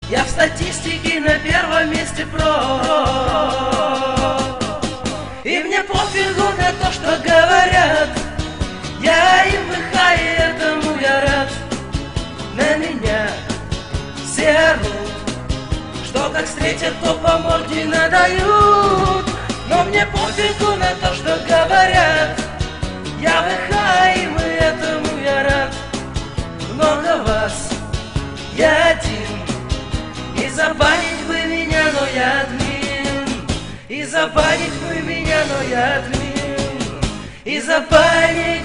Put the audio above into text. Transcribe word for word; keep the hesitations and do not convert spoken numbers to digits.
Я в статистике на первом месте про. И мне пофигу на то, что говорят. Я им выхаю, и этому я рад. На меня все орут, что как встретят, то по морде надают. Но мне пофигу на то, что говорят. Я выхаю, и этому я рад. Много вас, я один. И забанить бы меня, но я админ. И забанить бы меня, но я админ. И забанить